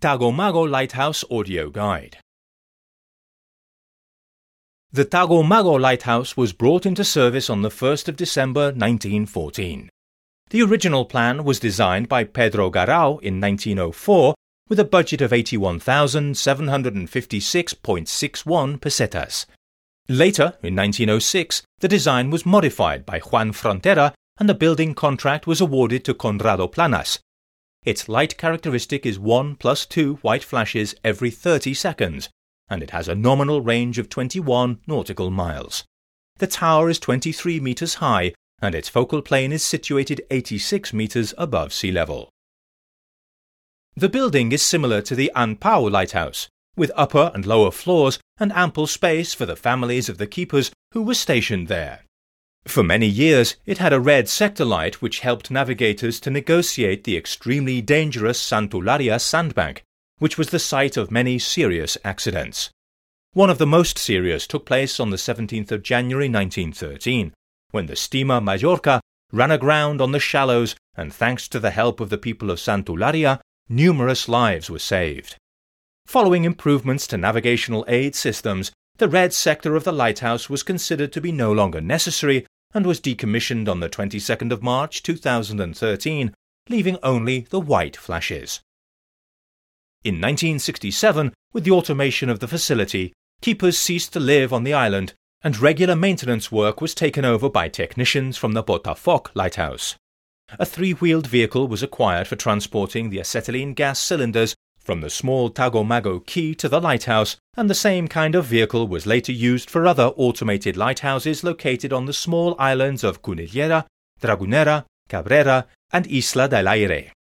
Tagomago Lighthouse Audio Guide. The Tagomago Lighthouse was brought into service on the 1st of December 1914. The original plan was designed by Pedro Garau in 1904 with a budget of 81,756.61 pesetas. Later, in 1906, the design was modified by Juan Frontera and the building contract was awarded to Conrado Planas. Its light characteristic is 1 + 2 white flashes every 30 seconds, and it has a nominal range of 21 nautical miles. The tower is 23 meters high, and its focal plane is situated 86 meters above sea level. The building is similar to the Anpao Lighthouse, with upper and lower floors and ample space for the families of the keepers who were stationed there. For many years, it had a red sector light which helped navigators to negotiate the extremely dangerous Santularia sandbank, which was the site of many serious accidents. One of the most serious took place on the 17th of January 1913, when the steamer Mallorca ran aground on the shallows, and thanks to the help of the people of Santularia, numerous lives were saved. Following improvements to navigational aid systems, the red sector of the lighthouse was considered to be no longer necessary and was decommissioned on the 22nd of March 2013, leaving only the white flashes. In 1967, with the automation of the facility, keepers ceased to live on the island, and regular maintenance work was taken over by technicians from the Botafoc lighthouse. A 3-wheeled vehicle was acquired for transporting the acetylene gas cylinders from the small Tagomago quay to the lighthouse, and the same kind of vehicle was later used for other automated lighthouses located on the small islands of Cunillera, Dragunera, Cabrera, and Isla del Aire.